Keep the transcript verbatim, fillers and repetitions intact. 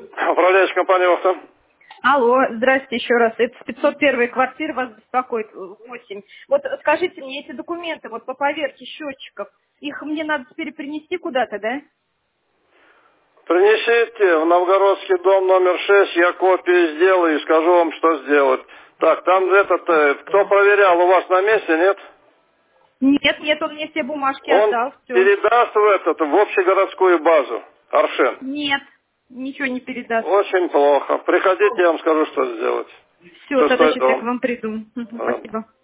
Управляющая компания «Охта». Алло, здрасте еще раз. Это пятьсот первая квартира, вас беспокоит восемь. Вот скажите мне, эти документы вот по поверке счетчиков, их мне надо теперь принести куда-то, да? Принесите в Новгородский дом номер шесть, я копии сделаю и скажу вам, что сделать. Так, там этот, э, кто проверял, у вас на месте, нет? Нет, нет, он мне все бумажки Он отдал, все. передаст в этот, в общегородскую базу. Аршен. Нет, ничего не передаст. Очень плохо. Приходите, я вам скажу, что сделать. Все, тогда Шестой сейчас я к дом. вам приду. Мгм, Да. спасибо.